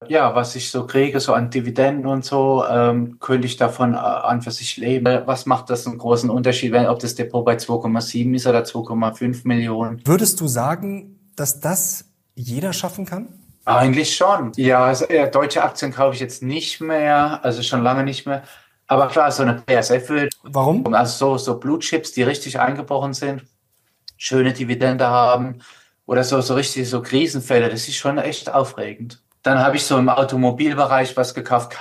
Ja, was ich so kriege, so an Dividenden und so, könnte ich davon an für sich leben. Was macht das einen großen Unterschied, wenn, ob das Depot bei 2,7 ist oder 2,5 Millionen? Würdest du sagen, dass das jeder schaffen kann? Eigentlich schon. Ja, also, deutsche Aktien kaufe ich jetzt nicht mehr, also schon lange nicht mehr. Aber klar, so eine BASF wird, Warum? also so Blue Chips, die richtig eingebrochen sind, schöne Dividende haben oder so richtig so Krisenfälle, das ist schon echt aufregend. Dann habe ich so im Automobilbereich was gekauft.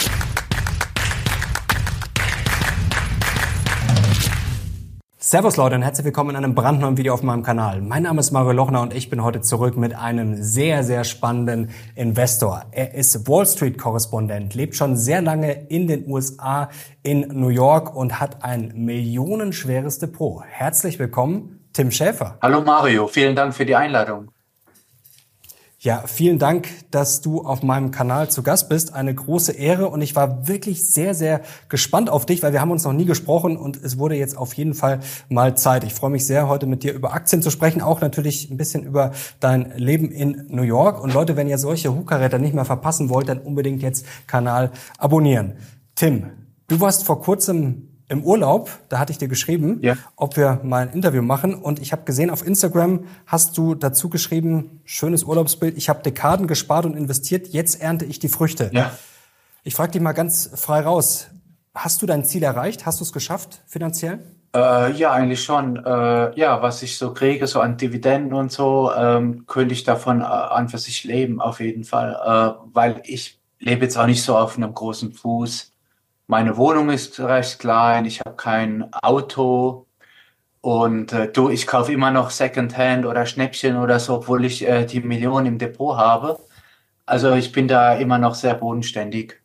Servus Leute und herzlich willkommen in einem brandneuen Video auf meinem Kanal. Mein Name ist Mario Lochner und ich bin heute zurück mit einem sehr, sehr spannenden Investor. Er ist Wall Street Korrespondent, lebt schon sehr lange in den USA, in New York und hat ein millionenschweres Depot. Herzlich willkommen, Tim Schäfer. Hallo Mario, vielen Dank für die Einladung. Ja, vielen Dank, dass du auf meinem Kanal zu Gast bist. Eine große Ehre und ich war wirklich sehr, sehr gespannt auf dich, weil wir haben uns noch nie gesprochen und es wurde jetzt auf jeden Fall mal Zeit. Ich freue mich sehr, heute mit dir über Aktien zu sprechen, auch natürlich ein bisschen über dein Leben in New York. Und Leute, wenn ihr solche Hochkaräter nicht mehr verpassen wollt, dann unbedingt jetzt Kanal abonnieren. Tim, du warst vor kurzem im Urlaub, da hatte ich dir geschrieben, Ja. ob wir mal ein Interview machen. Und ich habe gesehen, auf Instagram hast du dazu geschrieben, schönes Urlaubsbild, ich habe Dekaden gespart und investiert, jetzt ernte ich die Früchte. Ja. Ich frage dich mal ganz frei raus, hast du dein Ziel erreicht? Hast du es geschafft finanziell? Ja, eigentlich schon. Ja, was ich so kriege, so an Dividenden und so, könnte ich davon an für sich leben, auf jeden Fall. Weil ich lebe jetzt auch nicht so auf einem großen Fuß. Meine Wohnung ist recht klein, ich habe kein Auto und ich kaufe immer noch Secondhand oder Schnäppchen oder so, obwohl ich die Million im Depot habe. Also ich bin da immer noch sehr bodenständig.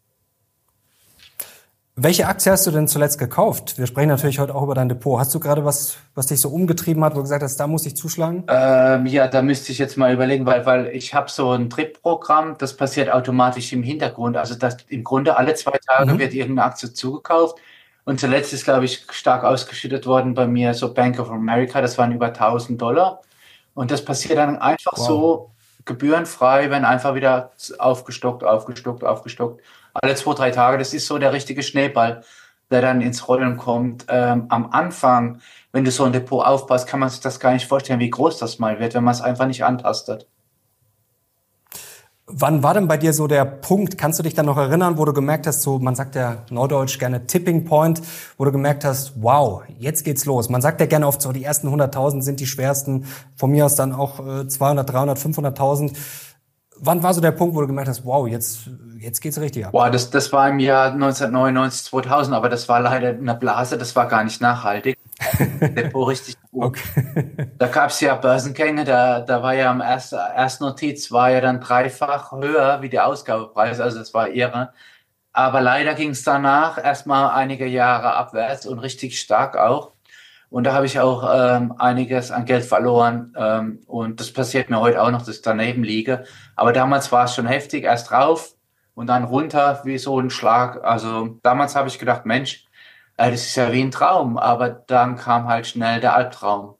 Welche Aktie hast du denn zuletzt gekauft? Wir sprechen natürlich heute auch über dein Depot. Hast du gerade was dich so umgetrieben hat, wo du gesagt hast, da muss ich zuschlagen? Ja, da müsste ich jetzt mal überlegen, weil ich habe so ein Drip-Programm, das passiert automatisch im Hintergrund. Also das im Grunde alle 2 Tage wird irgendeine Aktie zugekauft. Und zuletzt ist, glaube ich, stark ausgeschüttet worden bei mir so Bank of America, das waren über $1.000. Und das passiert dann einfach Wow. so gebührenfrei, wenn einfach wieder aufgestockt, aufgestockt, aufgestockt. Alle 2, 3 Tage, das ist so der richtige Schneeball, der dann ins Rollen kommt. Am Anfang, wenn du so ein Depot aufbaust, kann man sich das gar nicht vorstellen, wie groß das mal wird, wenn man es einfach nicht antastet. Wann war denn bei dir so der Punkt, kannst du dich dann noch erinnern, wo du gemerkt hast, so, man sagt ja neudeutsch gerne Tipping Point, wo du gemerkt hast, wow, jetzt geht's los. Man sagt ja gerne oft so, die ersten 100.000 sind die schwersten, von mir aus dann auch 200, 300, 500.000. Wann war so der Punkt, wo du gemerkt hast, wow, jetzt geht's richtig ab? Boah, das war im Jahr 1999, 2000, aber das war leider eine Blase, das war gar nicht nachhaltig. Depot richtig gut. Okay. Da gab es ja Börsengänge, da war ja am ersten Notiz war ja dann dreifach höher wie der Ausgabepreis, also das war irre. Aber leider ging es danach erstmal einige Jahre abwärts und richtig stark auch. Und da habe ich auch einiges an Geld verloren. Und das passiert mir heute auch noch, dass ich daneben liege. Aber damals war es schon heftig, erst rauf und dann runter wie so ein Schlag. Also damals habe ich gedacht, Mensch, das ist ja wie ein Traum. Aber dann kam halt schnell der Albtraum.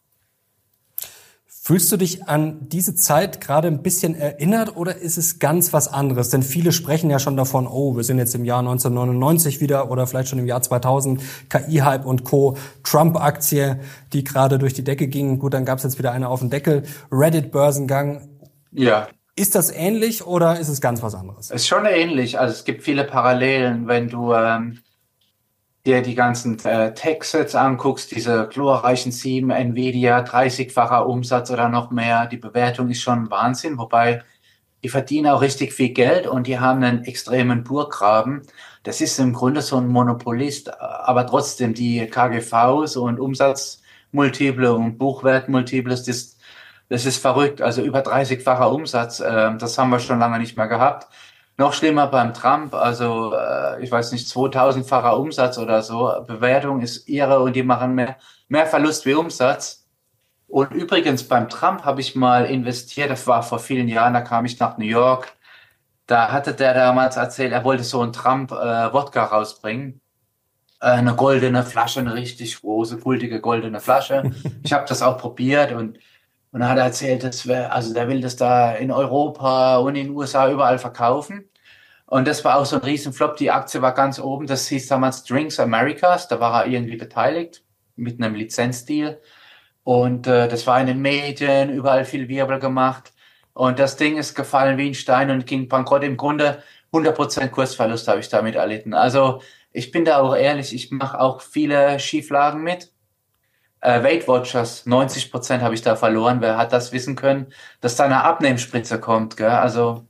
Fühlst du dich an diese Zeit gerade ein bisschen erinnert oder ist es ganz was anderes? Denn viele sprechen ja schon davon, oh, wir sind jetzt im Jahr 1999 wieder oder vielleicht schon im Jahr 2000, KI-Hype und Co., Trump-Aktie, die gerade durch die Decke ging. Gut, dann gab es jetzt wieder eine auf den Deckel, Reddit-Börsengang. Ja, Ist das ähnlich oder ist es ganz was anderes? ist schon ähnlich. Also es gibt viele Parallelen, wenn du dir die ganzen Tech-Sets anguckst, diese glorreichen 7, Nvidia, 30-facher Umsatz oder noch mehr. Die Bewertung ist schon Wahnsinn, wobei die verdienen auch richtig viel Geld und die haben einen extremen Burggraben. Das ist im Grunde so ein Monopolist, aber trotzdem die KGVs und Umsatzmultiple und Buchwertmultiples, das ist verrückt. Also über 30-facher Umsatz, das haben wir schon lange nicht mehr gehabt. Noch schlimmer beim Trump, also ich weiß nicht, 2000-facher Umsatz oder so. Bewertung ist irre und die machen mehr Verlust wie Umsatz. Und übrigens beim Trump habe ich mal investiert, das war vor vielen Jahren, da kam ich nach New York. Da hatte der damals erzählt, er wollte so einen Trump-Wodka rausbringen. Eine goldene Flasche, eine richtig große, kultige goldene Flasche. Ich habe das auch probiert und Und er hat erzählt, also der will das da in Europa und in den USA überall verkaufen. Und das war auch so ein Riesenflop. Die Aktie war ganz oben. Das hieß damals Drinks Americas. Da war er irgendwie beteiligt mit einem Lizenzdeal. Und das war in den Medien, überall viel Wirbel gemacht. Und das Ding ist gefallen wie ein Stein und ging bankrott. Im Grunde 100% Kursverlust habe ich damit erlitten. Also ich bin da auch ehrlich, ich mache auch viele Schieflagen mit. Weight Watchers, 90% habe ich da verloren. Wer hat das wissen können, dass da eine Abnehmspritze kommt, gell? Also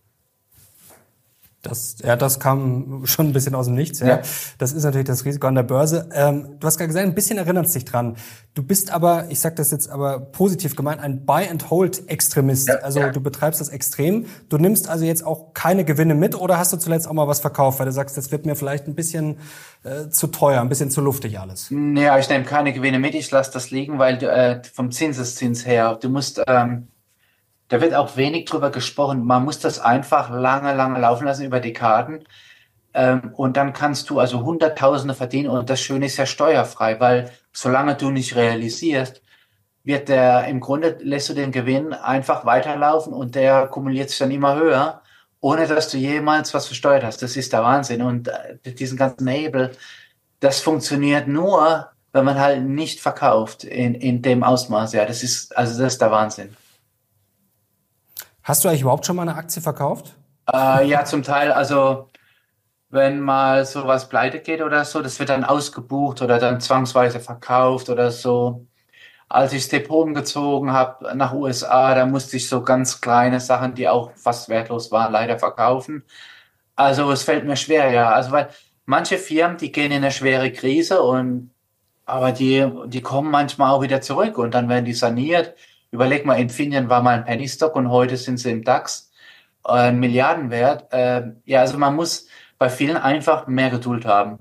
Das kam schon ein bisschen aus dem Nichts. Ja. ja. Das ist natürlich das Risiko an der Börse. Du hast gerade gesagt, ein bisschen erinnert es dich dran. Du bist aber, ich sage das jetzt aber positiv gemeint, ein Buy-and-Hold-Extremist. Ja, Also ja. du betreibst das extrem. Du nimmst also jetzt auch keine Gewinne mit oder hast du zuletzt auch mal was verkauft, weil du sagst, das wird mir vielleicht ein bisschen zu teuer, ein bisschen zu luftig alles. Ja, ich nehme keine Gewinne mit, ich lasse das liegen, weil vom Zinseszins her, du musst, da wird auch wenig drüber gesprochen. Man muss das einfach lange, lange laufen lassen über Dekaden. Und dann kannst du also Hunderttausende verdienen. Und das Schöne ist ja steuerfrei, weil solange du nicht realisierst, im Grunde lässt du den Gewinn einfach weiterlaufen und der kumuliert sich dann immer höher, ohne dass du jemals was versteuert hast. Das ist der Wahnsinn. Und diesen ganzen Hebel, das funktioniert nur, wenn man halt nicht verkauft in dem Ausmaß. Ja, das ist der Wahnsinn. Hast du eigentlich überhaupt schon mal eine Aktie verkauft? Ja, zum Teil, also wenn mal sowas pleite geht oder so, das wird dann ausgebucht oder dann zwangsweise verkauft oder so. Als ich das Depot umgezogen habe nach USA, da musste ich so ganz kleine Sachen, die auch fast wertlos waren, leider verkaufen. Also es fällt mir schwer, ja. Also weil manche Firmen, die gehen in eine schwere Krise aber die kommen manchmal auch wieder zurück und dann werden die saniert. Überleg mal, Infineon war mal ein Penny Stock und heute sind sie im DAX, ein Milliardenwert. Ja, also man muss bei vielen einfach mehr Geduld haben.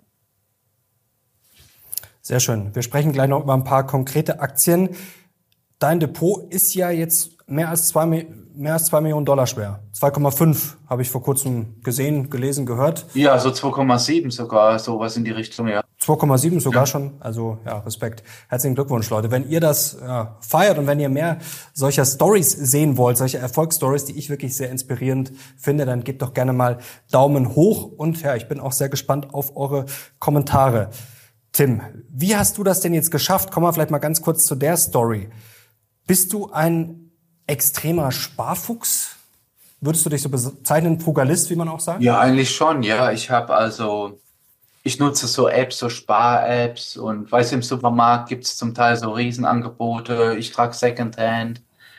Sehr schön. Wir sprechen gleich noch über ein paar konkrete Aktien. Dein Depot ist ja jetzt mehr als 2 Millionen Dollar schwer. 2,5 habe ich vor kurzem gesehen, gelesen, gehört. Ja, so 2,7 sogar, sowas in die Richtung, ja. 2,7 sogar Ja. schon. Also ja, Respekt. Herzlichen Glückwunsch, Leute. Wenn ihr das feiert und wenn ihr mehr solcher Stories sehen wollt, solche Erfolgsstories, die ich wirklich sehr inspirierend finde, dann gebt doch gerne mal Daumen hoch. Und ja, ich bin auch sehr gespannt auf eure Kommentare. Tim, wie hast du das denn jetzt geschafft? Kommen wir vielleicht mal ganz kurz zu der Story. Bist du ein extremer Sparfuchs? Würdest du dich so bezeichnen, Frugalist, wie man auch sagt? Ja, eigentlich schon, ja. Ich nutze so Apps, so Spar-Apps und weiß, im Supermarkt gibt es zum Teil so Riesenangebote. Ich trage Secondhand.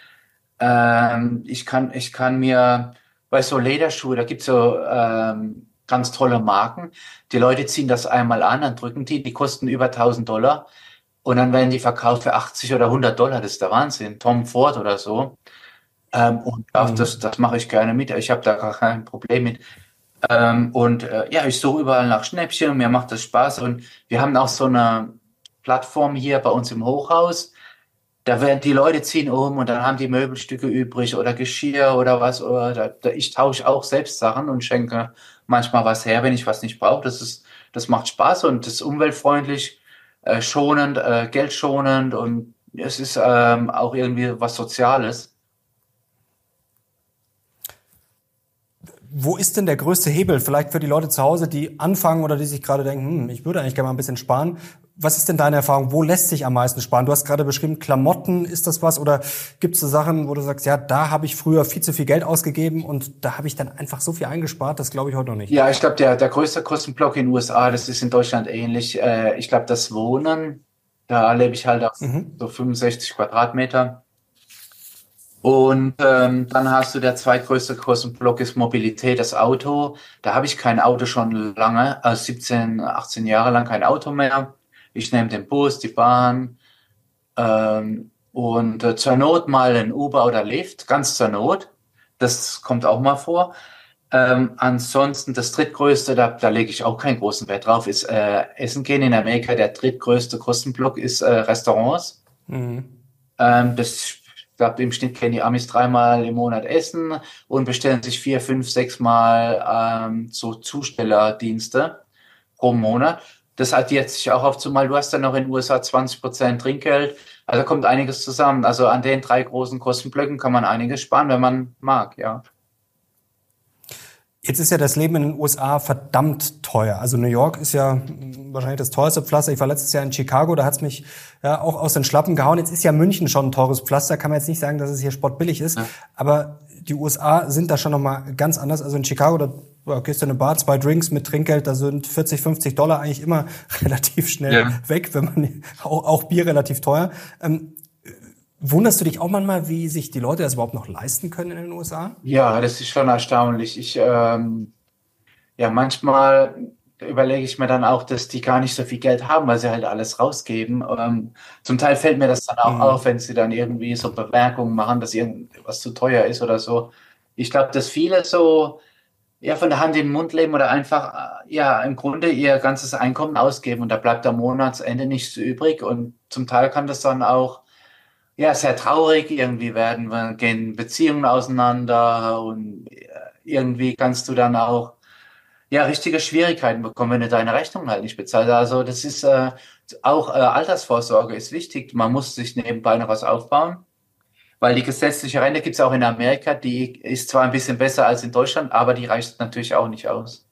Ich kann mir, bei so Lederschuhe, da gibt's so ganz tolle Marken. Die Leute ziehen das einmal an, dann drücken die kosten über $1.000 und dann werden die verkauft für 80 oder $100. Das ist der Wahnsinn. Tom Ford oder so. Und das mache ich gerne mit. Ich habe da gar kein Problem mit. Ja, ich suche überall nach Schnäppchen und mir macht das Spaß. Und wir haben auch so eine Plattform hier bei uns im Hochhaus. Da werden die Leute ziehen um und dann haben die Möbelstücke übrig oder Geschirr oder was. Ich tausche auch selbst Sachen und schenke manchmal was her, wenn ich was nicht brauche. Das macht Spaß und das ist umweltfreundlich, schonend, geldschonend und es ist auch irgendwie was Soziales. Wo ist denn der größte Hebel? Vielleicht für die Leute zu Hause, die anfangen oder die sich gerade denken, ich würde eigentlich gerne mal ein bisschen sparen. Was ist denn deine Erfahrung? Wo lässt sich am meisten sparen? Du hast gerade beschrieben, Klamotten, ist das was? Oder gibt es so Sachen, wo du sagst, ja, da habe ich früher viel zu viel Geld ausgegeben und da habe ich dann einfach so viel eingespart, das glaube ich heute noch nicht. Ja, ich glaube, der größte Kostenblock in den USA, das ist in Deutschland ähnlich. Ich glaube, das Wohnen, da lebe ich halt auf so 65 Quadratmeter. Und dann hast du der zweitgrößte Kostenblock ist Mobilität, das Auto. Da habe ich kein Auto schon lange, also 17, 18 Jahre lang kein Auto mehr. Ich nehme den Bus, die Bahn und zur Not mal ein Uber oder Lyft, ganz zur Not. Das kommt auch mal vor. Ansonsten das drittgrößte, da lege ich auch keinen großen Wert drauf, ist Essen gehen in Amerika. Der drittgrößte Kostenblock ist Restaurants. Ich glaube, im Schnitt gehen die Amis 3-mal im Monat essen und bestellen sich 4, 5, 6 Mal so Zustellerdienste pro Monat. Das addiert sich auch oft, zumal du hast dann noch in den USA 20% Trinkgeld. Also kommt einiges zusammen. Also an den 3 großen Kostenblöcken kann man einiges sparen, wenn man mag, ja. Jetzt ist ja das Leben in den USA verdammt teuer. Also New York ist ja wahrscheinlich das teuerste Pflaster. Ich war letztes Jahr in Chicago, da hat's mich ja auch aus den Schlappen gehauen. Jetzt ist ja München schon ein teures Pflaster. Kann man jetzt nicht sagen, dass es hier spottbillig ist. Ja. Aber die USA sind da schon nochmal ganz anders. Also in Chicago, da gehst du in eine Bar, 2 Drinks mit Trinkgeld, da sind 40, $50 eigentlich immer relativ schnell weg, wenn man auch Bier relativ teuer. Wunderst du dich auch manchmal, wie sich die Leute das überhaupt noch leisten können in den USA? Ja, das ist schon erstaunlich. Ja, manchmal überlege ich mir dann auch, dass die gar nicht so viel Geld haben, weil sie halt alles rausgeben. Zum Teil fällt mir das dann auch auf, wenn sie dann irgendwie so Bemerkungen machen, dass irgendwas zu teuer ist oder so. Ich glaube, dass viele so ja von der Hand in den Mund leben oder einfach ja im Grunde ihr ganzes Einkommen ausgeben und da bleibt am Monatsende nichts übrig. Und zum Teil kann das dann auch ja sehr traurig irgendwie werden, weil gehen Beziehungen auseinander und irgendwie kannst du dann auch ja, richtige Schwierigkeiten bekommen, wenn du deine Rechnung halt nicht bezahlst. Also das ist auch Altersvorsorge ist wichtig. Man muss sich nebenbei noch was aufbauen, weil die gesetzliche Rente gibt es auch in Amerika. Die ist zwar ein bisschen besser als in Deutschland, aber die reicht natürlich auch nicht aus.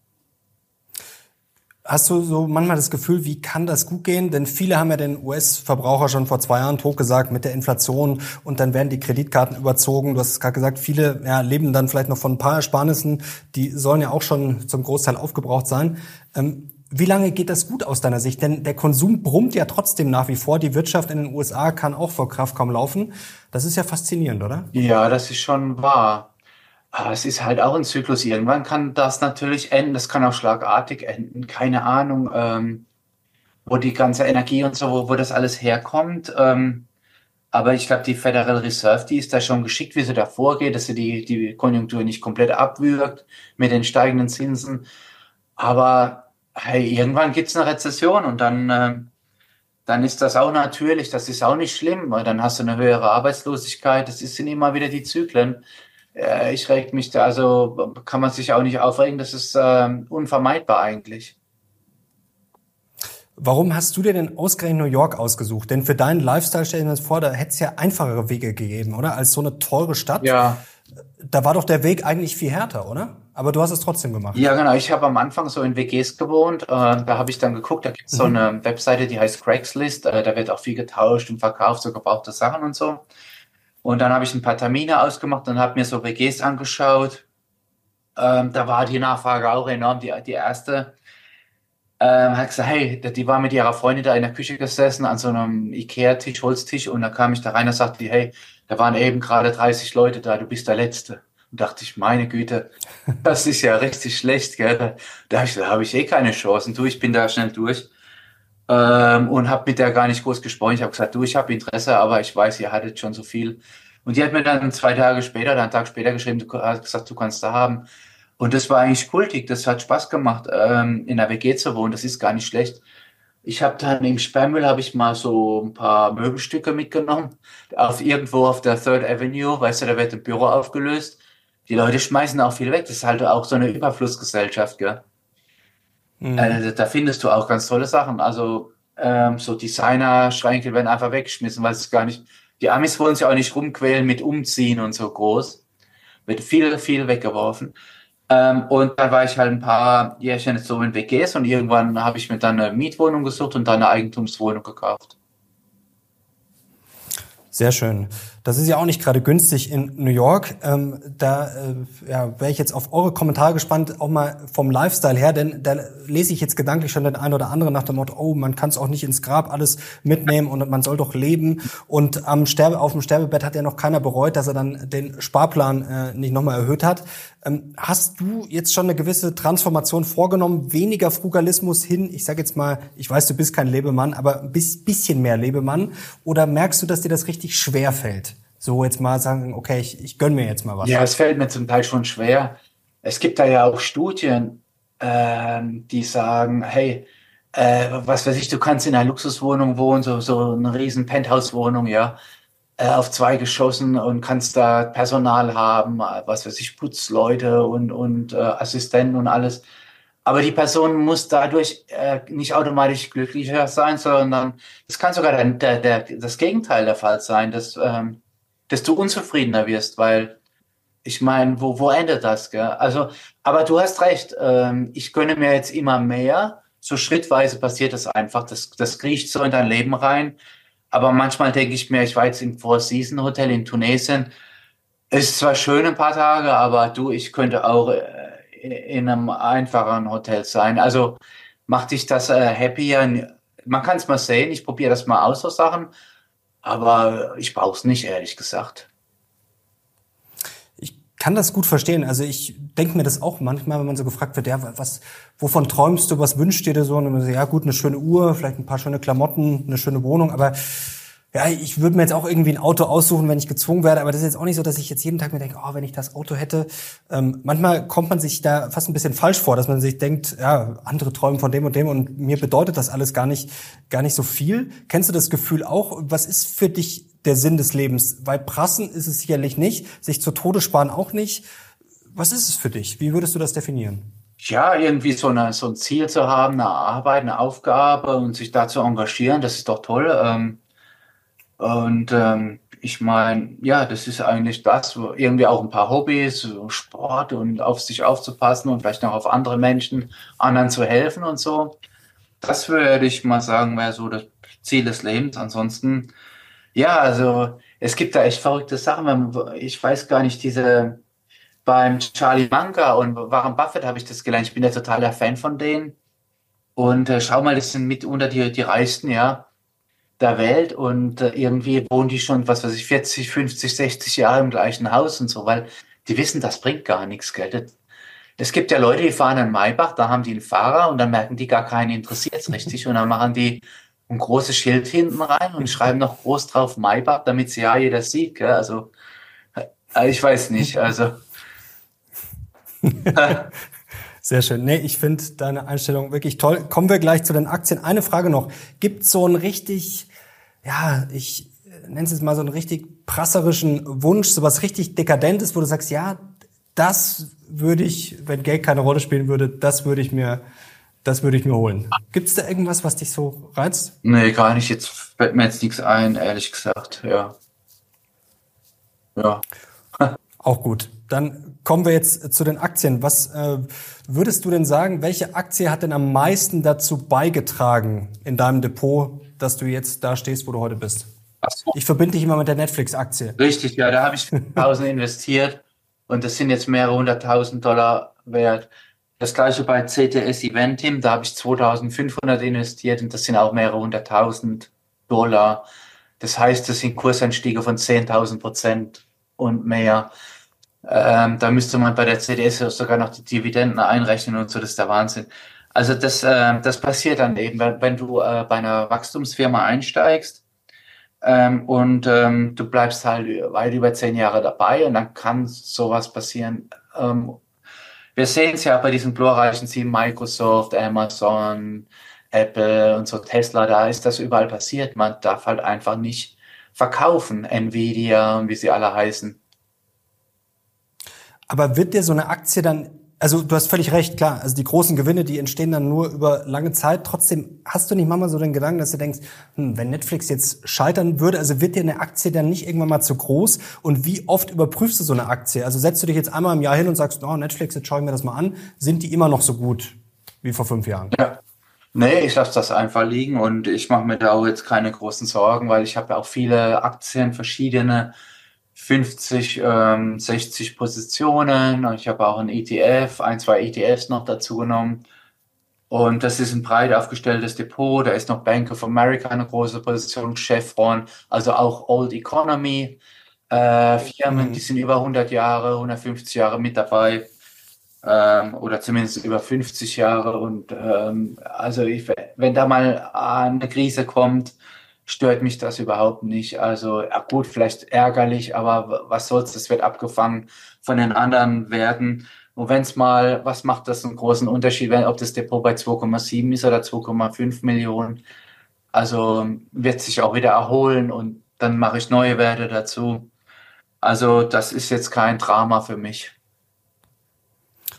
Hast du so manchmal das Gefühl, wie kann das gut gehen? Denn viele haben ja den US-Verbraucher schon vor 2 Jahren totgesagt mit der Inflation und dann werden die Kreditkarten überzogen. Du hast es gerade gesagt, viele leben dann vielleicht noch von ein paar Ersparnissen, die sollen ja auch schon zum Großteil aufgebraucht sein. Wie lange geht das gut aus deiner Sicht? Denn der Konsum brummt ja trotzdem nach wie vor. Die Wirtschaft in den USA kann auch vor Kraft kaum laufen. Das ist ja faszinierend, oder? Ja, das ist schon wahr. Aber es ist halt auch ein Zyklus. Irgendwann kann das natürlich enden. Das kann auch schlagartig enden. Keine Ahnung, wo die ganze Energie und so, wo das alles herkommt. Aber ich glaube, die Federal Reserve, die ist da schon geschickt, wie sie da vorgeht, dass sie die Konjunktur nicht komplett abwürgt mit den steigenden Zinsen. Aber hey, irgendwann gibt's eine Rezession und dann ist das auch natürlich, das ist auch nicht schlimm, weil dann hast du eine höhere Arbeitslosigkeit. Sind immer wieder die Zyklen. Ich reg mich da, also kann man sich auch nicht aufregen, das ist unvermeidbar eigentlich. Warum hast du dir denn ausgerechnet New York ausgesucht? Denn für deinen Lifestyle, stell dir das vor, da hätte es ja einfachere Wege gegeben, oder? Als so eine teure Stadt. Ja, Da war doch der Weg eigentlich viel härter, oder? Aber du hast es trotzdem gemacht. ja genau. Ich habe am Anfang so in WGs gewohnt. Da habe ich dann geguckt, da gibt es so eine Webseite, die heißt Craigslist. Da wird auch viel getauscht und verkauft, so gebrauchte Sachen und so. Und dann habe ich ein paar Termine ausgemacht und habe mir so WGs angeschaut. Da war die Nachfrage auch enorm. Die erste hat gesagt, hey, die war mit ihrer Freundin da in der Küche gesessen an so einem Ikea-Tisch, Holztisch. Und dann kam ich da rein und sagte die, hey, da waren eben gerade 30 Leute da, du bist der Letzte. Und dachte ich, meine Güte, das ist ja richtig schlecht, gell? Da habe ich eh keine Chancen. Du, ich bin da schnell durch. Und habe mit der gar nicht groß gesprochen. Ich habe gesagt, du, ich habe Interesse, aber ich weiß, ihr hattet schon so viel. Und die hat mir dann 2 Tage später, oder einen Tag später geschrieben, du hast gesagt, du kannst da haben. Und das war eigentlich kultig, das hat Spaß gemacht, in der WG zu wohnen, das ist gar nicht schlecht. Ich habe dann im Sperrmüll habe ich mal so ein paar Möbelstücke mitgenommen, irgendwo auf der Third Avenue, weißt du, da wird ein Büro aufgelöst. Die Leute schmeißen auch viel weg, das ist halt auch so eine Überflussgesellschaft, gell? Da findest du auch ganz tolle Sachen. Also so Designer-Schränke werden einfach weggeschmissen, weil es gar nicht. Die Amis wollen sich auch nicht rumquälen mit Umziehen und so groß. Wird viel, viel weggeworfen. Und dann war ich halt ein paar Jährchen so in WGs und irgendwann habe ich mir dann eine Mietwohnung gesucht und dann eine Eigentumswohnung gekauft. Sehr schön. Das ist ja auch nicht gerade günstig in New York. Wäre ich jetzt auf eure Kommentare gespannt, auch mal vom Lifestyle her, denn da lese ich jetzt gedanklich schon den einen oder anderen nach dem Motto, oh, man kann es auch nicht ins Grab alles mitnehmen und man soll doch leben. Und auf dem Sterbebett hat ja noch keiner bereut, dass er dann den Sparplan nicht nochmal erhöht hat. Hast du jetzt schon eine gewisse Transformation vorgenommen, weniger Frugalismus hin, ich sage jetzt mal, ich weiß, du bist kein Lebemann, aber ein bisschen mehr Lebemann, oder merkst du, dass dir das richtig schwer fällt? So jetzt mal sagen, okay, ich gönn mir jetzt mal was. Ja, es fällt mir zum Teil schon schwer. Es gibt da ja auch Studien, die sagen, hey, was weiß ich, du kannst in einer Luxuswohnung wohnen, so eine riesen Penthouse-Wohnung, ja, auf 2 Geschossen und kannst da Personal haben, was weiß ich, Putzleute und Assistenten und alles. Aber die Person muss dadurch nicht automatisch glücklicher sein, sondern es kann sogar das Gegenteil der Fall sein, dass du unzufriedener wirst, weil ich meine, wo endet das, gell? Also, aber du hast recht, ich gönne mir jetzt immer mehr. So schrittweise passiert das einfach. Das kriecht so in dein Leben rein. Aber manchmal denke ich mir, ich war jetzt im Four Seasons Hotel in Tunesien. Es ist zwar schön ein paar Tage, aber du, ich könnte auch in einem einfacheren Hotel sein. Also macht dich das happier? Man kann es mal sehen. Ich probiere das mal aus, so Sachen. Aber ich brauche es nicht, ehrlich gesagt. Ich kann das gut verstehen. Also ich denke mir das auch manchmal, wenn man so gefragt wird, ja, wovon träumst du, was wünschst du dir so? Und man sagt, ja gut, eine schöne Uhr, vielleicht ein paar schöne Klamotten, eine schöne Wohnung, aber ja, ich würde mir jetzt auch irgendwie ein Auto aussuchen, wenn ich gezwungen werde, aber das ist jetzt auch nicht so, dass ich jetzt jeden Tag mir denke, oh, wenn ich das Auto hätte. Manchmal kommt man sich da fast ein bisschen falsch vor, dass man sich denkt, ja, andere träumen von dem und mir bedeutet das alles gar nicht so viel. Kennst du das Gefühl auch? Was ist für dich der Sinn des Lebens? Weil prassen ist es sicherlich nicht, sich zu Tode sparen auch nicht. Was ist es für dich? Wie würdest du das definieren? Ja, irgendwie so ein Ziel zu haben, eine Arbeit, eine Aufgabe und sich da zu engagieren, das ist doch toll. Ich meine, ja, das ist eigentlich das, wo irgendwie auch ein paar Hobbys, so Sport und auf sich aufzupassen und vielleicht noch auf andere Menschen, anderen zu helfen und so. Das würde ich mal sagen, wäre so das Ziel des Lebens. Ansonsten, ja, also es gibt da echt verrückte Sachen. Ich weiß gar nicht, beim Charlie Munger und Warren Buffett habe ich das gelernt. Ich bin ja totaler Fan von denen. Und schau mal, das sind mitunter die Reichsten, ja, der Welt und irgendwie wohnen die schon, was weiß ich, 40, 50, 60 Jahre im gleichen Haus und so, weil die wissen, das bringt gar nichts, gell? Es gibt ja Leute, die fahren an Maybach, da haben die einen Fahrer und dann merken die, gar keinen interessiert es richtig und dann machen die ein großes Schild hinten rein und schreiben noch groß drauf Maybach, damit sie ja jeder sieht, gell? Also, ich weiß nicht, also. Sehr schön. Nee, ich finde deine Einstellung wirklich toll. Kommen wir gleich zu den Aktien. Eine Frage noch. Gibt es so einen richtig, ja, ich nenne es jetzt mal so einen richtig prasserischen Wunsch, sowas richtig Dekadentes, wo du sagst, ja, das würde ich, wenn Geld keine Rolle spielen würde, das würde ich mir holen. Gibt es da irgendwas, was dich so reizt? Nee, gar nicht. Jetzt fällt mir jetzt nichts ein, ehrlich gesagt, ja. Ja. Auch gut. Dann kommen wir jetzt zu den Aktien. Was würdest du denn sagen, welche Aktie hat denn am meisten dazu beigetragen in deinem Depot, dass du jetzt da stehst, wo du heute bist? Ach so. Ich verbinde dich immer mit der Netflix-Aktie. Richtig, ja, da habe ich 1000 investiert und das sind jetzt mehrere hunderttausend Dollar wert. Das gleiche bei CTS Eventim, da habe ich 2500 investiert und das sind auch mehrere hunderttausend Dollar. Das heißt, das sind Kursanstiege von 10.000% und mehr. Da müsste man bei der CDS sogar noch die Dividenden einrechnen und so, das ist der Wahnsinn. Also das passiert dann eben, wenn du bei einer Wachstumsfirma einsteigst du bleibst halt weit über 10 Jahre dabei und dann kann sowas passieren. Wir sehen es ja bei diesen glorreichen Teams, Microsoft, Amazon, Apple und so Tesla, da ist das überall passiert. Man darf halt einfach nicht verkaufen, Nvidia und wie sie alle heißen. Aber wird dir so eine Aktie dann, also du hast völlig recht, klar, also die großen Gewinne, die entstehen dann nur über lange Zeit. Trotzdem hast du nicht manchmal so den Gedanken, dass du denkst, wenn Netflix jetzt scheitern würde, also wird dir eine Aktie dann nicht irgendwann mal zu groß? Und wie oft überprüfst du so eine Aktie? Also setzt du dich jetzt einmal im Jahr hin und sagst, oh, Netflix, jetzt schaue ich mir das mal an. Sind die immer noch so gut wie vor 5 Jahren? Ja. Nee, ich lasse das einfach liegen und ich mache mir da auch jetzt keine großen Sorgen, weil ich habe ja auch viele Aktien, verschiedene 50, 60 Positionen und ich habe auch einen ETF, ein, zwei ETFs noch dazu genommen. Und das ist ein breit aufgestelltes Depot. Da ist noch Bank of America eine große Position, Chevron, also auch Old Economy, Firmen, die sind über 100 Jahre, 150 Jahre mit dabei oder zumindest über 50 Jahre. Und wenn da mal eine Krise kommt, stört mich das überhaupt nicht. Also ja gut, vielleicht ärgerlich, aber was soll's, das wird abgefangen von den anderen Werten. Und wenn es mal, was macht das einen großen Unterschied, ob das Depot bei 2,7 ist oder 2,5 Millionen? Also wird sich auch wieder erholen und dann mache ich neue Werte dazu. Also das ist jetzt kein Drama für mich.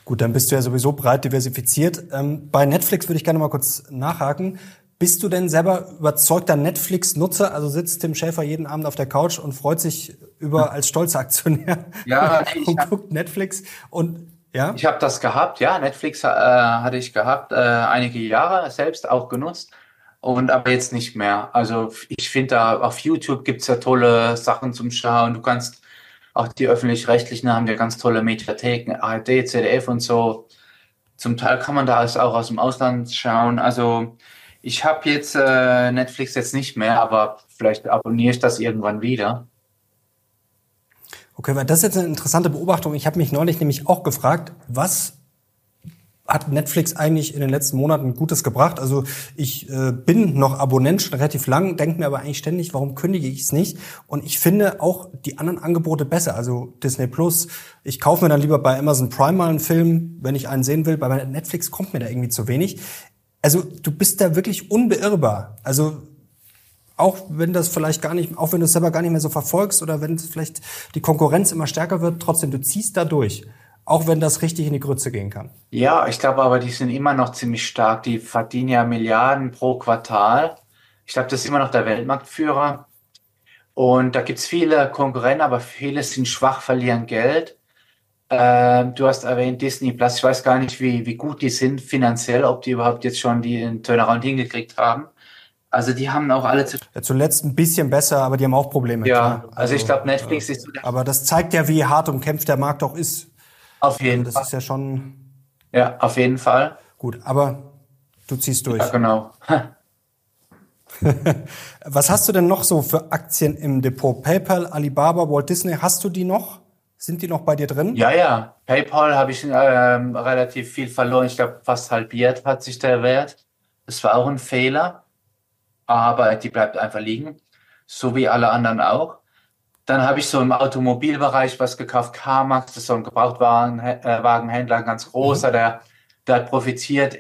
Gut, dann bist du ja sowieso breit diversifiziert. Bei Netflix würde ich gerne mal kurz nachhaken. Bist du denn selber überzeugter Netflix-Nutzer? Also sitzt Tim Schäfer jeden Abend auf der Couch und freut sich über als stolzer Aktionär Ja, und guckt Netflix und ja? ich habe das gehabt, ja. Netflix hatte ich gehabt, einige Jahre selbst auch genutzt und aber jetzt nicht mehr. Also ich finde, da auf YouTube gibt's ja tolle Sachen zum Schauen. Du kannst auch die öffentlich-rechtlichen haben ja ganz tolle Mediatheken, ARD, ZDF und so. Zum Teil kann man da auch aus dem Ausland schauen. Also ich habe jetzt Netflix jetzt nicht mehr, aber vielleicht abonniere ich das irgendwann wieder. Okay, weil das ist jetzt eine interessante Beobachtung. Ich habe mich neulich nämlich auch gefragt, was hat Netflix eigentlich in den letzten Monaten Gutes gebracht? Also ich bin noch Abonnent schon relativ lang, denke mir aber eigentlich ständig, warum kündige ich es nicht? Und ich finde auch die anderen Angebote besser. Also Disney Plus, ich kaufe mir dann lieber bei Amazon Prime mal einen Film, wenn ich einen sehen will. Bei Netflix kommt mir da irgendwie zu wenig. Also du bist da wirklich unbeirrbar. Also auch wenn das vielleicht gar nicht, auch wenn du es selber gar nicht mehr so verfolgst oder wenn vielleicht die Konkurrenz immer stärker wird, trotzdem, du ziehst da durch. Auch wenn das richtig in die Grütze gehen kann. Ja, ich glaube aber, die sind immer noch ziemlich stark. Die verdienen ja Milliarden pro Quartal. Ich glaube, das ist immer noch der Weltmarktführer. Und da gibt's viele Konkurrenten, aber viele sind schwach, verlieren Geld. Du hast erwähnt Disney Plus. Ich weiß gar nicht, wie gut die sind finanziell, ob die überhaupt jetzt schon den Turnaround hingekriegt haben. Also die haben auch alle zu. Ja, zuletzt ein bisschen besser, aber die haben auch Probleme, Ja, klar. also ich glaube, Netflix ist so aber das zeigt ja, wie hart umkämpft der Markt auch ist. auf Also jeden das Fall. ist ja schon Ja, auf jeden Fall. gut. Aber du ziehst durch. Ja, genau. Was hast du denn noch so für Aktien im Depot? PayPal, Alibaba, Walt Disney, hast du die noch? Sind die noch bei dir drin? Ja. PayPal habe ich relativ viel verloren. Ich glaube, fast halbiert hat sich der Wert. Das war auch ein Fehler, aber die bleibt einfach liegen, so wie alle anderen auch. Dann habe ich so im Automobilbereich was gekauft, CarMax, das ist so ein Gebrauchtwagenhändler, ein ganz großer, der hat profitiert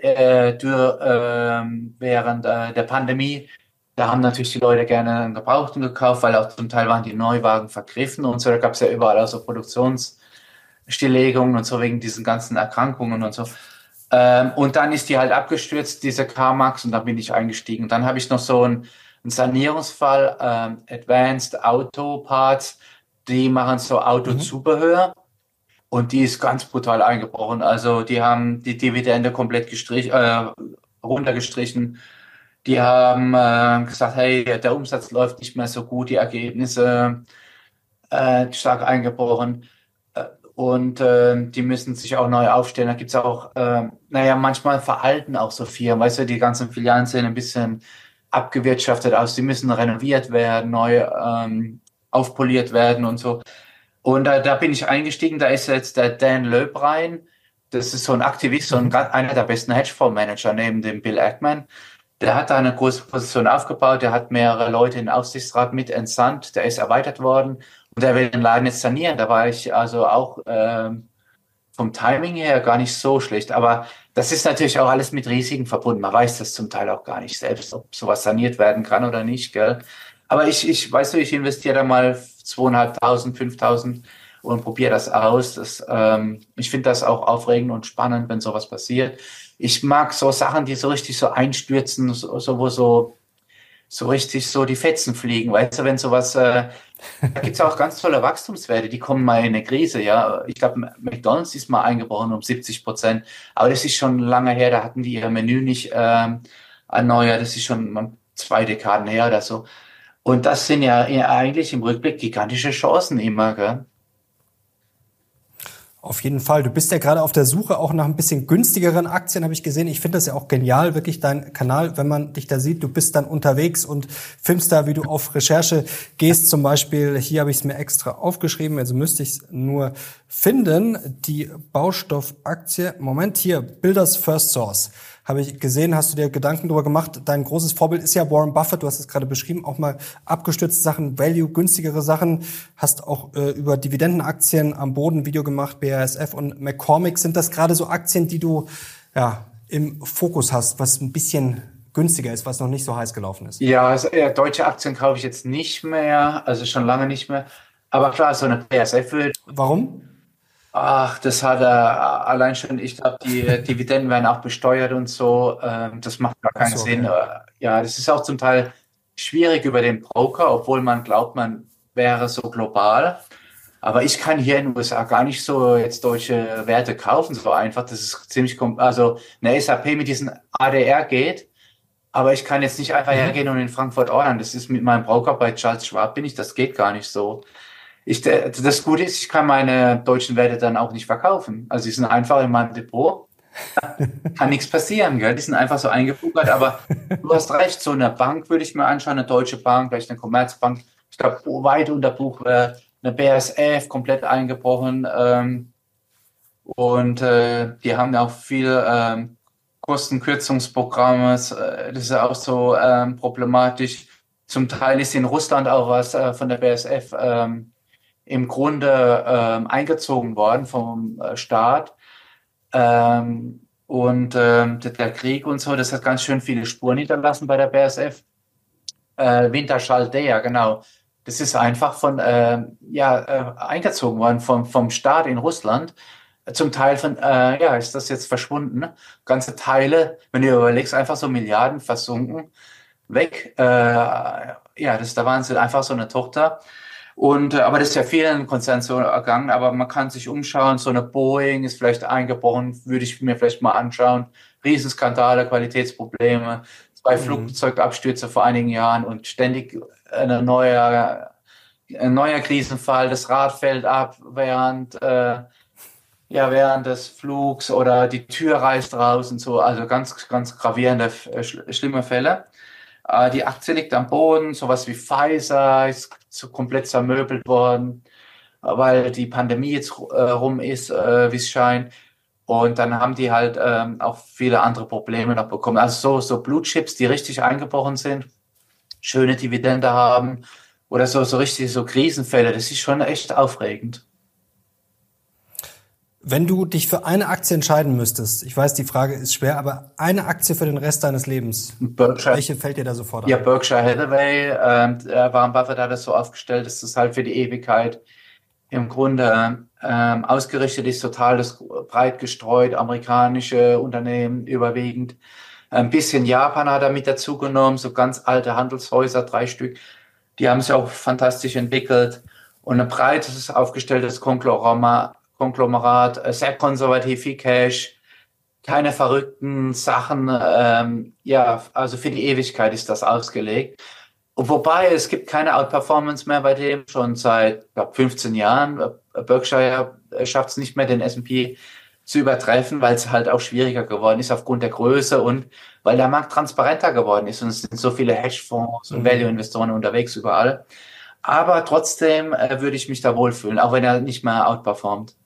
während der Pandemie. Da haben natürlich die Leute gerne einen Gebrauchten gekauft, weil auch zum Teil waren die Neuwagen vergriffen und so. Da gab es ja überall auch so Produktionsstilllegungen und so wegen diesen ganzen Erkrankungen und so. Und dann ist die halt abgestürzt, diese CarMax, und da bin ich eingestiegen. Dann habe ich noch so einen Sanierungsfall, Advanced Auto Parts, die machen so Autozubehör und die ist ganz brutal eingebrochen. Also die haben die Dividende komplett runtergestrichen. Die haben gesagt, hey, der Umsatz läuft nicht mehr so gut, die Ergebnisse stark eingebrochen. Und die müssen sich auch neu aufstellen. Da gibt's auch, manchmal veralten auch so Firmen. Weißt du, die ganzen Filialen sehen ein bisschen abgewirtschaftet aus. Die müssen renoviert werden, neu aufpoliert werden und so. Und da bin ich eingestiegen. Da ist jetzt der Dan Löbrein. Das ist so ein Aktivist, einer der besten Hedgefondsmanager neben dem Bill Ackman. Der hat da eine große Position aufgebaut. Der hat mehrere Leute in den Aufsichtsrat mit entsandt. Der ist erweitert worden. Und der will den Laden jetzt sanieren. Da war ich also auch vom Timing her gar nicht so schlecht. Aber das ist natürlich auch alles mit Risiken verbunden. Man weiß das zum Teil auch gar nicht selbst, ob sowas saniert werden kann oder nicht, gell? Aber ich investiere da mal 2.500, 5.000 und probiere das aus. Ich finde das auch aufregend und spannend, wenn sowas passiert. Ich mag so Sachen, die so richtig so einstürzen, wo so richtig so die Fetzen fliegen. Weißt du, wenn sowas, da gibt's auch ganz tolle Wachstumswerte, die kommen mal in eine Krise, ja. Ich glaube, McDonald's ist mal eingebrochen um 70%, aber das ist schon lange her, da hatten die ihr Menü nicht erneuert, das ist schon 2 Dekaden her oder so. Und das sind ja eigentlich im Rückblick gigantische Chancen immer, gell? Auf jeden Fall. Du bist ja gerade auf der Suche auch nach ein bisschen günstigeren Aktien, habe ich gesehen. Ich finde das ja auch genial, wirklich dein Kanal, wenn man dich da sieht. Du bist dann unterwegs und filmst da, wie du auf Recherche gehst. Zum Beispiel, hier habe ich es mir extra aufgeschrieben, also müsste ich es nur finden. Die Baustoffaktie, Moment, hier, Builders First Source. Habe ich gesehen, hast du dir Gedanken darüber gemacht? Dein großes Vorbild ist ja Warren Buffett, du hast es gerade beschrieben, auch mal abgestürzte Sachen, Value, günstigere Sachen. Hast auch über Dividendenaktien am Boden ein Video gemacht, BASF und McCormick. Sind das gerade so Aktien, die du im Fokus hast, was ein bisschen günstiger ist, was noch nicht so heiß gelaufen ist? Ja, also, deutsche Aktien kaufe ich jetzt nicht mehr, also schon lange nicht mehr. Aber klar, so eine BASF wird. Warum? Ach, das hat allein schon, ich glaube, die Dividenden werden auch besteuert und so. Das macht gar Ach keinen so, Sinn. okay. Ja, das ist auch zum Teil schwierig über den Broker, obwohl man glaubt, man wäre so global. Aber ich kann hier in den USA gar nicht so jetzt deutsche Werte kaufen, so einfach. Das ist ziemlich, also eine SAP mit diesem ADR geht, aber ich kann jetzt nicht einfach Mhm. hergehen und in Frankfurt ordern. Das ist mit meinem Broker bei Charles Schwab bin ich, das geht gar nicht so. Das Gute ist, ich kann meine deutschen Werte dann auch nicht verkaufen. Also die sind einfach in meinem Depot, kann nichts passieren, gell? Die sind einfach so eingebuchert, aber du hast recht, so eine Bank würde ich mir anschauen, eine Deutsche Bank, vielleicht eine Commerzbank, ich glaube, weit unter Buchwert, eine BASF, komplett eingebrochen, und die haben ja auch viel Kostenkürzungsprogramme, das ist ja auch so problematisch. Zum Teil ist in Russland auch was von der BASF im Grunde eingezogen worden vom Staat. Und der Krieg und so, das hat ganz schön viele Spuren hinterlassen bei der BASF. Winterschall, genau. Das ist einfach eingezogen worden vom Staat in Russland. Zum Teil ist das jetzt verschwunden. Ne? Ganze Teile, wenn du überlegst, einfach so Milliarden versunken, weg. Das ist der Wahnsinn. Einfach so eine Tochter. Aber das ist ja vielen Konzernen so ergangen, aber man kann sich umschauen, so eine Boeing ist vielleicht eingebrochen, würde ich mir vielleicht mal anschauen. Riesenskandale, Qualitätsprobleme, zwei Mhm. Flugzeugabstürze vor einigen Jahren und ständig ein neuer Krisenfall, das Rad fällt ab während des Flugs oder die Tür reißt raus und so, also ganz, ganz gravierende, schlimme Fälle. Die Aktie liegt am Boden, sowas wie Pfizer ist so komplett zermöbelt worden, weil die Pandemie jetzt rum ist, wie es scheint. Und dann haben die halt auch viele andere Probleme noch bekommen. Also so Blue Chips, die richtig eingebrochen sind, schöne Dividende haben oder so richtig so Krisenfälle, das ist schon echt aufregend. Wenn du dich für eine Aktie entscheiden müsstest, ich weiß, die Frage ist schwer, aber eine Aktie für den Rest deines Lebens, Berkshire, welche fällt dir da sofort ja, ein? Berkshire Hathaway, Warren Buffett hat das so aufgestellt, dass das halt für die Ewigkeit im Grunde ausgerichtet ist, total das breit gestreut, amerikanische Unternehmen überwiegend. Ein bisschen Japan hat er mit dazu genommen, so ganz alte Handelshäuser, 3 Stück. Die haben sich auch fantastisch entwickelt und ein breites aufgestelltes Konglomerat, sehr konservativ, viel Cash, keine verrückten Sachen. Also für die Ewigkeit ist das ausgelegt. Wobei es gibt keine Outperformance mehr bei dem schon seit, glaub, 15 Jahren. Berkshire schafft es nicht mehr, den S&P zu übertreffen, weil es halt auch schwieriger geworden ist aufgrund der Größe und weil der Markt transparenter geworden ist und es sind so viele Hedgefonds und Mhm. Value-Investoren unterwegs überall. Aber trotzdem würde ich mich da wohlfühlen, auch wenn er nicht mehr outperformt.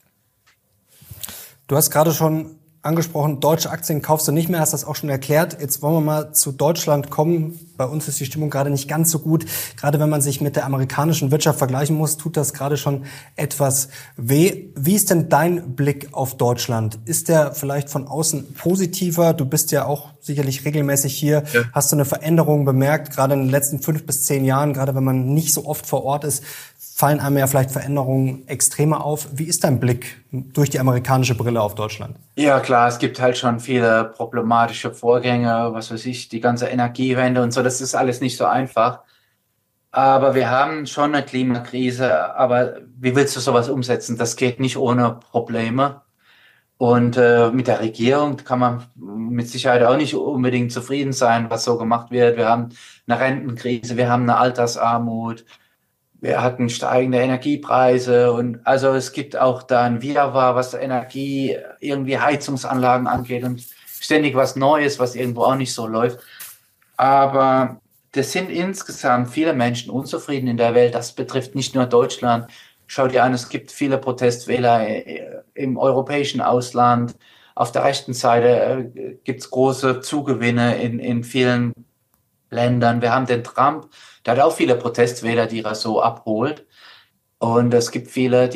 Du hast gerade schon angesprochen, deutsche Aktien kaufst du nicht mehr, hast das auch schon erklärt. Jetzt wollen wir mal zu Deutschland kommen. Bei uns ist die Stimmung gerade nicht ganz so gut. Gerade wenn man sich mit der amerikanischen Wirtschaft vergleichen muss, tut das gerade schon etwas weh. Wie ist denn dein Blick auf Deutschland? Ist der vielleicht von außen positiver? Du bist ja auch sicherlich regelmäßig hier. Ja. Hast du eine Veränderung bemerkt, gerade in den letzten 5 bis 10 Jahren, gerade wenn man nicht so oft vor Ort ist? Fallen einem ja vielleicht Veränderungen extremer auf. Wie ist dein Blick durch die amerikanische Brille auf Deutschland? Ja, klar, es gibt halt schon viele problematische Vorgänge, was weiß ich, die ganze Energiewende und so, das ist alles nicht so einfach. Aber wir haben schon eine Klimakrise, aber wie willst du sowas umsetzen? Das geht nicht ohne Probleme. Und mit der Regierung kann man mit Sicherheit auch nicht unbedingt zufrieden sein, was so gemacht wird. Wir haben eine Rentenkrise, wir haben eine Altersarmut, wir hatten steigende Energiepreise und also es gibt auch da ein Wirrwarr, was Energie, irgendwie Heizungsanlagen angeht und ständig was Neues, was irgendwo auch nicht so läuft. Aber das sind insgesamt viele Menschen unzufrieden in der Welt. Das betrifft nicht nur Deutschland. Schau dir an, es gibt viele Protestwähler im europäischen Ausland. Auf der rechten Seite gibt es große Zugewinne in vielen Ländern. Wir haben den Trump, der hat auch viele Protestwähler, die er so abholt. Und es gibt viele,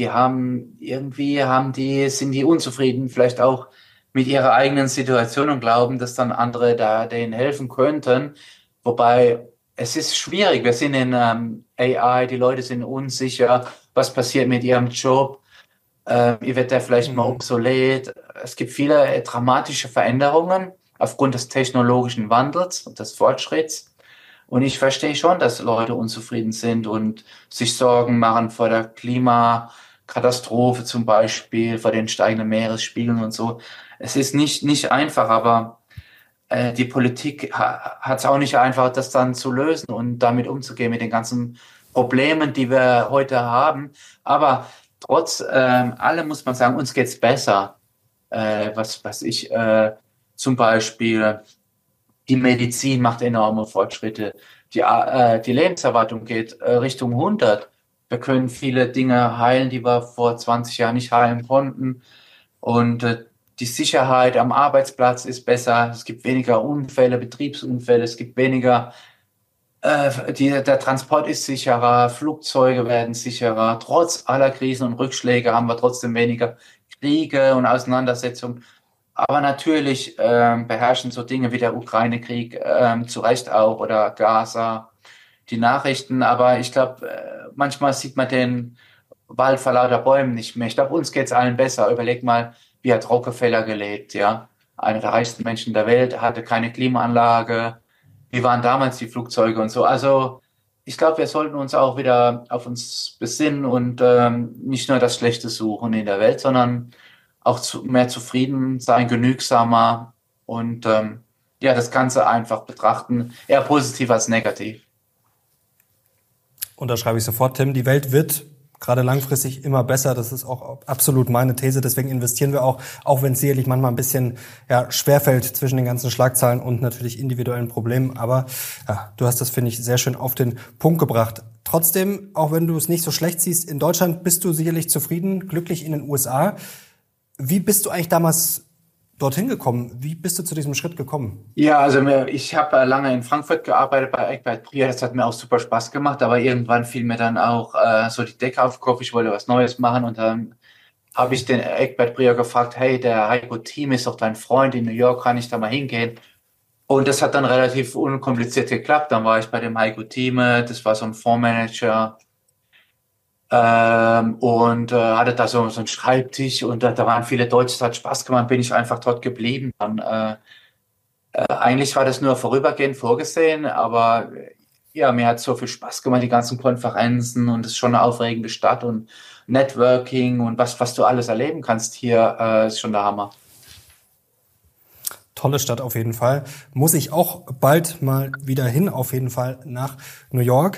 sind die unzufrieden, vielleicht auch mit ihrer eigenen Situation und glauben, dass dann andere da denen helfen könnten. Wobei es ist schwierig. Wir sind in AI, die Leute sind unsicher, was passiert mit ihrem Job. Ihr wird der vielleicht mal Mhm. obsolet. Es gibt viele dramatische Veränderungen aufgrund des technologischen Wandels und des Fortschritts. Und ich verstehe schon, dass Leute unzufrieden sind und sich Sorgen machen vor der Klimakatastrophe zum Beispiel, vor den steigenden Meeresspiegeln und so. Es ist nicht einfach, aber die Politik hat es auch nicht einfach, das dann zu lösen und damit umzugehen mit den ganzen Problemen, die wir heute haben. Aber trotz allem muss man sagen, uns geht's besser. Was ich zum Beispiel die Medizin macht enorme Fortschritte. Die Lebenserwartung geht Richtung 100. Wir können viele Dinge heilen, die wir vor 20 Jahren nicht heilen konnten. Und die Sicherheit am Arbeitsplatz ist besser. Es gibt weniger Unfälle, Betriebsunfälle. Es gibt weniger, der Transport ist sicherer. Flugzeuge werden sicherer. Trotz aller Krisen und Rückschläge haben wir trotzdem weniger Kriege und Auseinandersetzungen. Aber natürlich beherrschen so Dinge wie der Ukraine-Krieg zu Recht auch oder Gaza die Nachrichten. Aber ich glaube, manchmal sieht man den Wald vor lauter Bäumen nicht mehr. Ich glaube, uns geht's allen besser. Überleg mal, wie hat Rockefeller gelebt, ja? Einer der reichsten Menschen der Welt, hatte keine Klimaanlage. Wie waren damals die Flugzeuge und so? Also ich glaube, wir sollten uns auch wieder auf uns besinnen und nicht nur das Schlechte suchen in der Welt, sondern auch mehr zufrieden sein, genügsamer und ja, das Ganze einfach betrachten, eher positiv als negativ. Unterschreibe ich sofort, Tim. Die Welt wird gerade langfristig immer besser. Das ist auch absolut meine These. Deswegen investieren wir auch wenn es sicherlich manchmal ein bisschen schwerfällt zwischen den ganzen Schlagzeilen und natürlich individuellen Problemen. Aber ja, du hast das, finde ich, sehr schön auf den Punkt gebracht. Trotzdem, auch wenn du es nicht so schlecht siehst, in Deutschland bist du sicherlich zufrieden, glücklich in den USA. Wie bist du eigentlich damals dorthin gekommen? Wie bist du zu diesem Schritt gekommen? Ja, also ich habe lange in Frankfurt gearbeitet bei Egbert Prier, das hat mir auch super Spaß gemacht, aber irgendwann fiel mir dann auch so die Decke auf den Kopf, ich wollte was Neues machen und dann habe ich den Egbert Prier gefragt, hey, der Heiko Thiem ist doch dein Freund in New York, kann ich da mal hingehen? Und das hat dann relativ unkompliziert geklappt, dann war ich bei dem Heiko Thieme, das war so ein Fondsmanager, und hatte da so einen Schreibtisch und da waren viele Deutsche, das hat Spaß gemacht, bin ich einfach dort geblieben. Dann eigentlich war das nur vorübergehend vorgesehen, aber ja, mir hat so viel Spaß gemacht, die ganzen Konferenzen und es ist schon eine aufregende Stadt und Networking und was du alles erleben kannst hier, ist schon der Hammer. Tolle Stadt auf jeden Fall. Muss ich auch bald mal wieder hin, auf jeden Fall nach New York.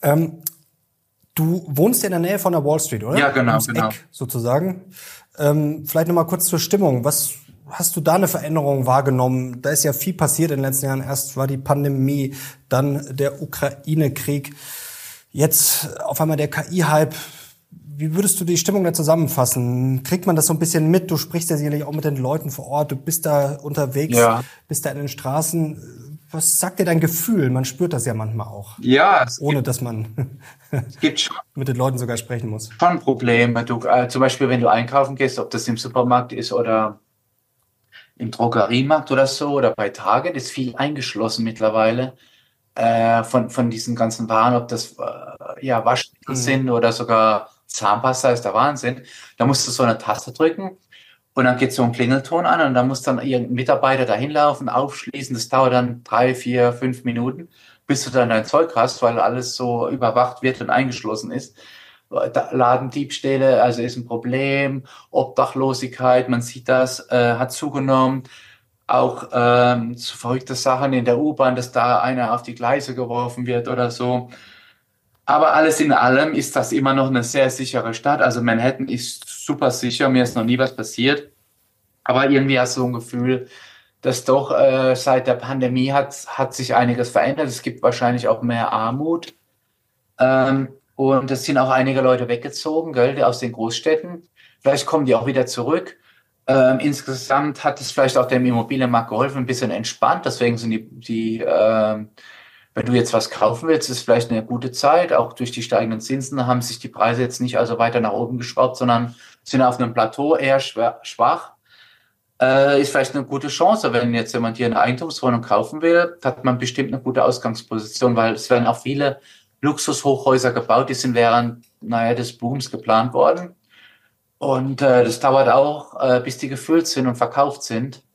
Du wohnst ja in der Nähe von der Wall Street, oder? Ja, genau, Ums genau. Eck sozusagen. Vielleicht nochmal kurz zur Stimmung. Was hast du da eine Veränderung wahrgenommen? Da ist ja viel passiert in den letzten Jahren. Erst war die Pandemie, dann der Ukraine-Krieg, jetzt auf einmal der KI-Hype. Wie würdest du die Stimmung da zusammenfassen? Kriegt man das so ein bisschen mit? Du sprichst ja sicherlich auch mit den Leuten vor Ort. Du bist da unterwegs, Ja. bist da in den Straßen. Was sagt dir dein Gefühl? Man spürt das ja manchmal auch, Ja, ohne dass man es gibt schon mit den Leuten sogar sprechen muss. Probleme. Du, zum Beispiel, wenn du einkaufen gehst, ob das im Supermarkt ist oder im Drogeriemarkt oder so oder bei Target, ist viel eingeschlossen mittlerweile von diesen ganzen Waren, ob das ja Waschmittel Mhm. sind oder sogar Zahnpasta, ist der Wahnsinn. Da musst du so eine Taste drücken und dann geht so ein Klingelton an und dann muss dann irgendein Mitarbeiter dahin laufen, aufschließen. Das dauert dann 3, 4, 5 Minuten, bis du dann dein Zeug hast, weil alles so überwacht wird und eingeschlossen ist. Ladendiebstähle, also ist ein Problem. Obdachlosigkeit, man sieht das, hat zugenommen. Auch so verrückte Sachen in der U-Bahn, dass da einer auf die Gleise geworfen wird oder so. Aber alles in allem ist das immer noch eine sehr sichere Stadt. Also Manhattan ist super sicher, mir ist noch nie was passiert. Aber irgendwie hast du so ein Gefühl, dass doch seit der Pandemie hat sich einiges verändert. Es gibt wahrscheinlich auch mehr Armut. Und es sind auch einige Leute weggezogen, gell, aus den Großstädten. Vielleicht kommen die auch wieder zurück. Insgesamt hat es vielleicht auch dem Immobilienmarkt geholfen, ein bisschen entspannt. Deswegen sind wenn du jetzt was kaufen willst, ist vielleicht eine gute Zeit. Auch durch die steigenden Zinsen haben sich die Preise jetzt nicht also weiter nach oben geschraubt, sondern sind auf einem Plateau eher schwach. Ist vielleicht eine gute Chance, wenn jetzt jemand hier eine Eigentumswohnung kaufen will, hat man bestimmt eine gute Ausgangsposition, weil es werden auch viele Luxushochhäuser gebaut, die sind während, naja, des Booms geplant worden. Und das dauert auch, bis die gefüllt sind und verkauft sind.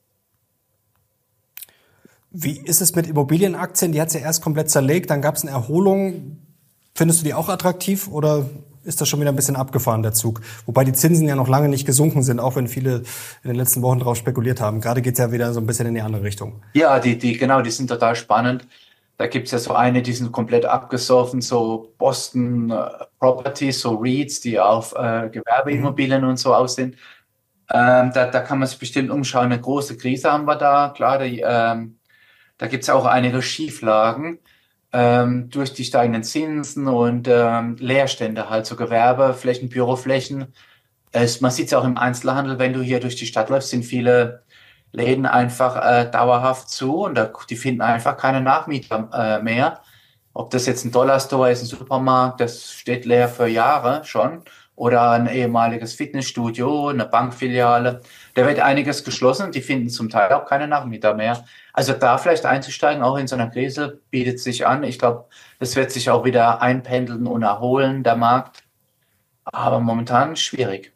Wie ist es mit Immobilienaktien? Die hat es ja erst komplett zerlegt, dann gab es eine Erholung. Findest du die auch attraktiv oder ist das schon wieder ein bisschen abgefahren, der Zug? Wobei die Zinsen ja noch lange nicht gesunken sind, auch wenn viele in den letzten Wochen darauf spekuliert haben. Gerade geht's ja wieder so ein bisschen in die andere Richtung. Ja, genau, die sind total spannend. Da gibt's ja so eine, die sind komplett abgesoffen, so Boston Properties, so REITs, die auf Mhm. Gewerbeimmobilien und so aus sind. Da kann man sich bestimmt umschauen. Eine große Krise haben wir da. Klar, da gibt's auch einige Schieflagen durch die steigenden Zinsen und Leerstände, halt so Gewerbeflächen, Büroflächen. Man sieht es ja auch im Einzelhandel, wenn du hier durch die Stadt läufst, sind viele Läden einfach dauerhaft zu und die finden einfach keine Nachmieter mehr. Ob das jetzt ein Dollarstore ist, ein Supermarkt, das steht leer für Jahre schon. Oder ein ehemaliges Fitnessstudio, eine Bankfiliale. Da wird einiges geschlossen, die finden zum Teil auch keine Nachmieter mehr. Also da vielleicht einzusteigen, auch in so einer Krise, bietet sich an. Ich glaube, das wird sich auch wieder einpendeln und erholen, der Markt. Aber momentan schwierig.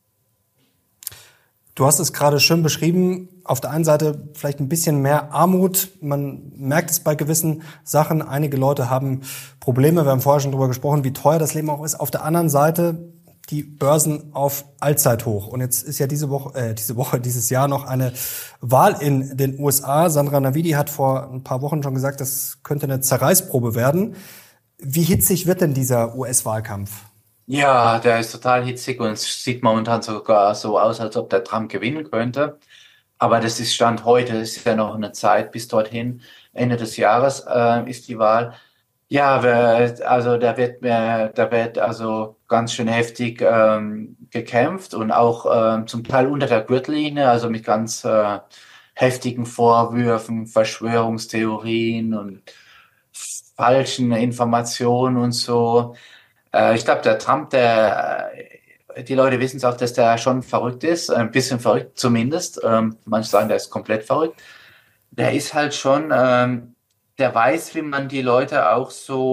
Du hast es gerade schön beschrieben. Auf der einen Seite vielleicht ein bisschen mehr Armut. Man merkt es bei gewissen Sachen. Einige Leute haben Probleme. Wir haben vorher schon darüber gesprochen, wie teuer das Leben auch ist. Auf der anderen Seite die Börsen auf Allzeithoch. Und jetzt ist ja dieses Jahr noch eine Wahl in den USA. Sandra Navidi hat vor ein paar Wochen schon gesagt, das könnte eine Zerreißprobe werden. Wie hitzig wird denn dieser US-Wahlkampf? Ja, der ist total hitzig und es sieht momentan sogar so aus, als ob der Trump gewinnen könnte. Aber das ist Stand heute, es ist ja noch eine Zeit bis dorthin. Ende des Jahres ist die Wahl. Ja, also da wird also ganz schön heftig gekämpft und auch zum Teil unter der Gürtellinie, also mit ganz heftigen Vorwürfen, Verschwörungstheorien und falschen Informationen und so. Ich glaube, der Trump, die Leute wissen es auch, dass der schon verrückt ist, ein bisschen verrückt zumindest. Manche sagen, der ist komplett verrückt. Der ist halt schon, der weiß, wie man die Leute auch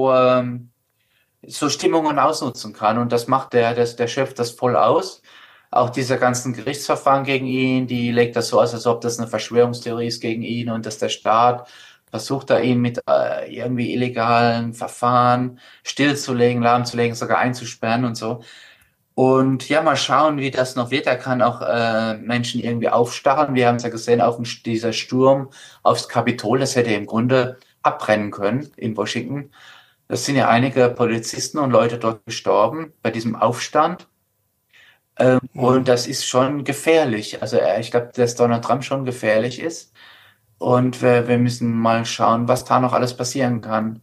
so Stimmungen ausnutzen kann. Und das macht der schöpft das voll aus. Auch diese ganzen Gerichtsverfahren gegen ihn, die legt das so aus, als ob das eine Verschwörungstheorie ist gegen ihn und dass der Staat versucht da ihn mit irgendwie illegalen Verfahren stillzulegen, lahmzulegen, sogar einzusperren und so. Und ja, mal schauen, wie das noch wird. Er kann auch Menschen irgendwie aufstacheln. Wir haben es ja gesehen, dieser Sturm aufs Kapitol, das hätte im Grunde abbrennen können in Washington. Es sind ja einige Polizisten und Leute dort gestorben bei diesem Aufstand. Und das ist schon gefährlich. Also ich glaube, dass Donald Trump schon gefährlich ist. Und wir müssen mal schauen, was da noch alles passieren kann.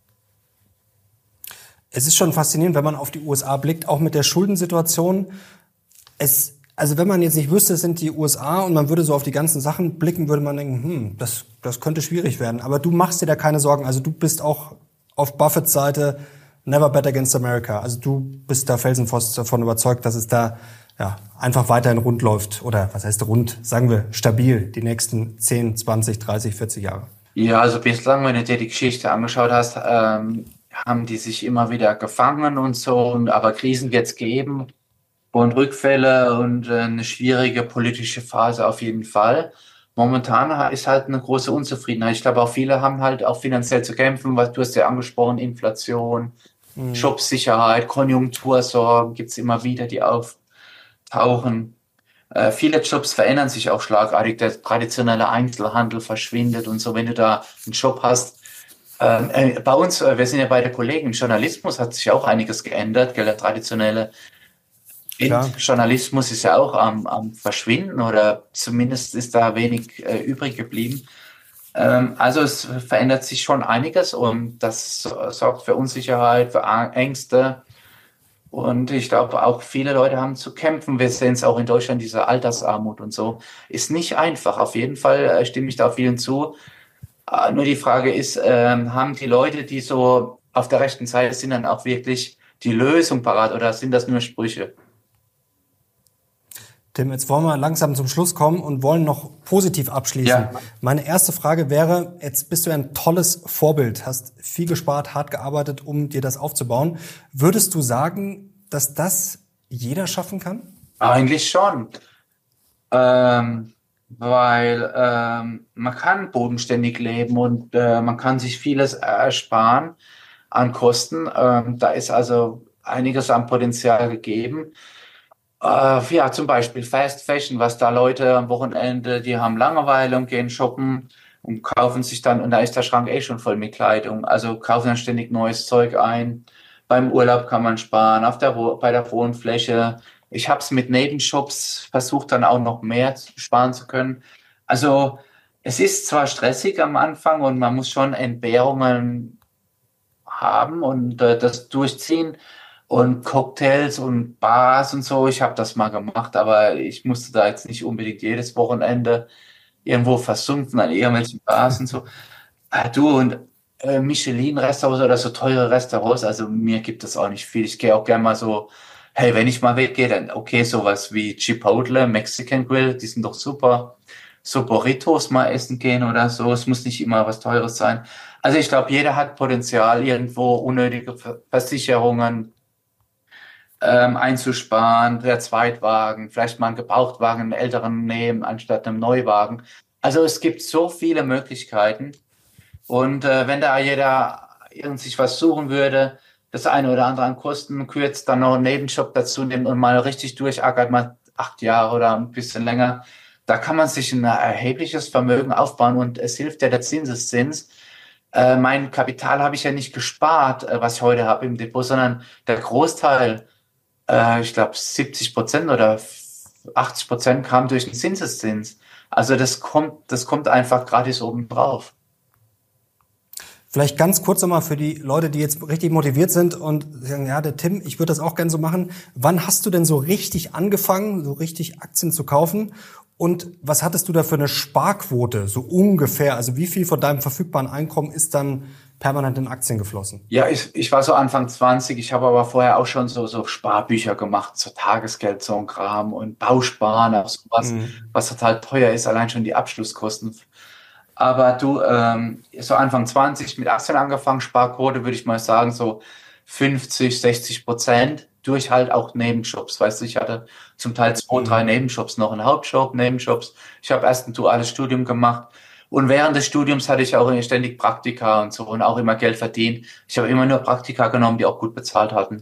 Es ist schon faszinierend, wenn man auf die USA blickt, auch mit der Schuldensituation. Also wenn man jetzt nicht wüsste, es sind die USA und man würde so auf die ganzen Sachen blicken, würde man denken, das könnte schwierig werden. Aber du machst dir da keine Sorgen. Also du bist auch auf Buffetts Seite, never bet against America. Also du bist da felsenfest davon überzeugt, dass es da ja einfach weiterhin rund läuft. Oder was heißt rund? Sagen wir stabil die nächsten 10, 20, 30, 40 Jahre. Ja, also bislang, wenn du dir die Geschichte angeschaut hast, haben die sich immer wieder gefangen und so, aber Krisen wird es geben und Rückfälle und eine schwierige politische Phase auf jeden Fall. Momentan ist halt eine große Unzufriedenheit. Ich glaube, auch viele haben halt auch finanziell zu kämpfen, was du hast ja angesprochen, Inflation, Jobsicherheit, Konjunktursorgen gibt's immer wieder, die auftauchen. Viele Jobs verändern sich auch schlagartig. Der traditionelle Einzelhandel verschwindet und so. Wenn du da einen Job hast, bei uns, wir sind ja beide Kollegen, im Journalismus hat sich auch einiges geändert. Gell? Der traditionelle Klar. Journalismus ist ja auch am Verschwinden oder zumindest ist da wenig übrig geblieben. Also es verändert sich schon einiges und das sorgt für Unsicherheit, für Ängste. Und ich glaube, auch viele Leute haben zu kämpfen. Wir sehen es auch in Deutschland, diese Altersarmut und so. Ist nicht einfach. Auf jeden Fall stimme ich da vielen zu. Nur die Frage ist, haben die Leute, die so auf der rechten Seite sind, dann auch wirklich die Lösung parat oder sind das nur Sprüche? Tim, jetzt wollen wir langsam zum Schluss kommen und wollen noch positiv abschließen. Ja. Meine erste Frage wäre, jetzt bist du ein tolles Vorbild, hast viel gespart, hart gearbeitet, um dir das aufzubauen. Würdest du sagen, dass das jeder schaffen kann? Eigentlich schon. Weil man kann bodenständig leben und man kann sich vieles ersparen an Kosten. Da ist also einiges an Potenzial gegeben. Ja, zum Beispiel Fast Fashion, was da Leute am Wochenende, die haben Langeweile und gehen shoppen und kaufen sich dann, und da ist der Schrank eh schon voll mit Kleidung. Also kaufen dann ständig neues Zeug ein. Beim Urlaub kann man sparen, bei der Wohnfläche. Ich habe es mit Nebenshops versucht, dann auch noch mehr sparen zu können. Also es ist zwar stressig am Anfang und man muss schon Entbehrungen haben und das durchziehen und Cocktails und Bars und so. Ich habe das mal gemacht, aber ich musste da jetzt nicht unbedingt jedes Wochenende irgendwo versumpfen an irgendwelchen Bars und so. Du und Michelin-Restaurants oder so teure Restaurants, also mir gibt es auch nicht viel. Ich gehe auch gerne mal so, hey, wenn ich mal weggehe, dann okay, sowas wie Chipotle, Mexican Grill, die sind doch super. So Burritos mal essen gehen oder so. Es muss nicht immer was Teures sein. Also ich glaube, jeder hat Potenzial, irgendwo unnötige Versicherungen einzusparen, der Zweitwagen, vielleicht mal einen Gebrauchtwagen, einen älteren nehmen, anstatt einem Neuwagen. Also es gibt so viele Möglichkeiten. Und wenn da jeder irgend sich was suchen würde, das eine oder andere an Kosten kürzt, dann noch einen Nebenjob dazu nimmt und mal richtig durchackert, mal 8 Jahre oder ein bisschen länger, da kann man sich ein erhebliches Vermögen aufbauen und es hilft ja der Zinseszins. Mein Kapital habe ich ja nicht gespart, was ich heute habe im Depot, sondern der Großteil, ich glaube 70% oder 80% kam durch den Zinseszins. Also das kommt einfach gratis obendrauf. Vielleicht ganz kurz nochmal für die Leute, die jetzt richtig motiviert sind und sagen, ja, der Tim, ich würde das auch gerne so machen. Wann hast du denn so richtig angefangen, so richtig Aktien zu kaufen? Und was hattest du da für eine Sparquote, so ungefähr? Also wie viel von deinem verfügbaren Einkommen ist dann permanent in Aktien geflossen? Ja, ich war so Anfang 20, ich habe aber vorher auch schon so Sparbücher gemacht, so Tagesgeld, so ein Kram und Bausparen, auch sowas, was total teuer ist, allein schon die Abschlusskosten. Aber du, so Anfang 20 mit Aktien angefangen, Sparquote würde ich mal sagen, so 50-60% durch halt auch Nebenjobs. Weißt du, ich hatte zum Teil 2, 3 Nebenjobs, noch einen Hauptjob, Nebenjobs. Ich habe erst ein duales Studium gemacht und während des Studiums hatte ich auch ständig Praktika und so und auch immer Geld verdient. Ich habe immer nur Praktika genommen, die auch gut bezahlt hatten.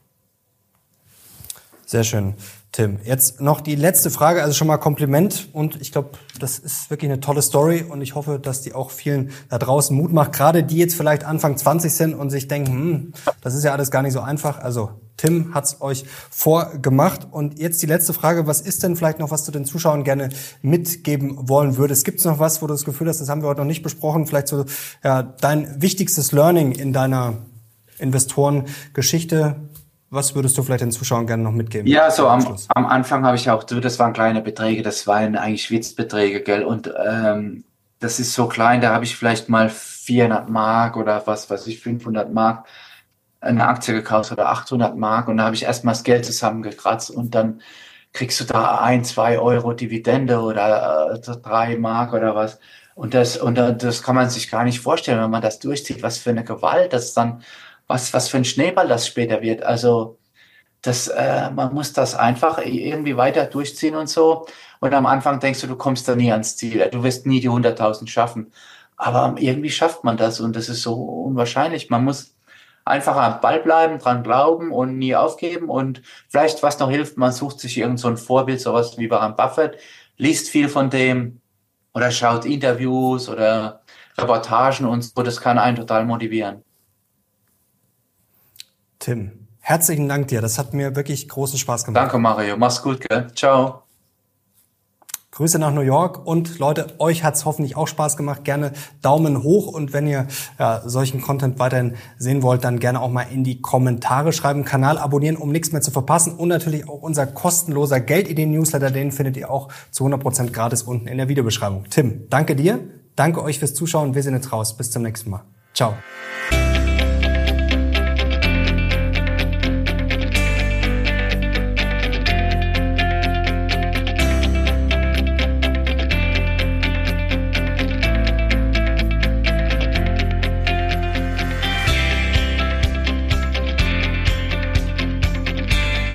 Sehr schön, Tim. Jetzt noch die letzte Frage, also schon mal Kompliment und ich glaube, das ist wirklich eine tolle Story und ich hoffe, dass die auch vielen da draußen Mut macht, gerade die jetzt vielleicht Anfang 20 sind und sich denken, das ist ja alles gar nicht so einfach. Also Tim hat's euch vorgemacht und jetzt die letzte Frage, was ist denn vielleicht noch, was du den Zuschauern gerne mitgeben wollen würdest? Gibt's noch was, wo du das Gefühl hast, das haben wir heute noch nicht besprochen, vielleicht so ja, dein wichtigstes Learning in deiner Investorengeschichte? Was würdest du vielleicht den Zuschauern gerne noch mitgeben? Ja, so am Anfang habe ich auch, das waren kleine Beträge, das waren eigentlich Witzbeträge, gell? Und das ist so klein, da habe ich vielleicht mal 400 Mark oder was weiß ich, 500 Mark eine Aktie gekauft oder 800 Mark und da habe ich erstmal das Geld zusammengekratzt und dann kriegst du da 1, 2 Euro Dividende oder 3 Mark oder was. Und das kann man sich gar nicht vorstellen, wenn man das durchzieht, was für eine Gewalt das dann, was für ein Schneeball das später wird. Also man muss das einfach irgendwie weiter durchziehen und so. Und am Anfang denkst du, du kommst da nie ans Ziel. Du wirst nie die 100.000 schaffen. Aber irgendwie schafft man das und das ist so unwahrscheinlich. Man muss einfach am Ball bleiben, dran glauben und nie aufgeben. Und vielleicht, was noch hilft, man sucht sich irgend so ein Vorbild, sowas wie Warren Buffett, liest viel von dem oder schaut Interviews oder Reportagen und so. Das kann einen total motivieren. Tim, herzlichen Dank dir. Das hat mir wirklich großen Spaß gemacht. Danke, Mario. Mach's gut, gell? Ciao. Grüße nach New York und Leute, euch hat's hoffentlich auch Spaß gemacht. Gerne Daumen hoch und wenn ihr solchen Content weiterhin sehen wollt, dann gerne auch mal in die Kommentare schreiben, Kanal abonnieren, um nichts mehr zu verpassen und natürlich auch unser kostenloser Geldideen-Newsletter, den findet ihr auch zu 100% gratis unten in der Videobeschreibung. Tim, danke dir, danke euch fürs Zuschauen, wir sind jetzt raus. Bis zum nächsten Mal. Ciao.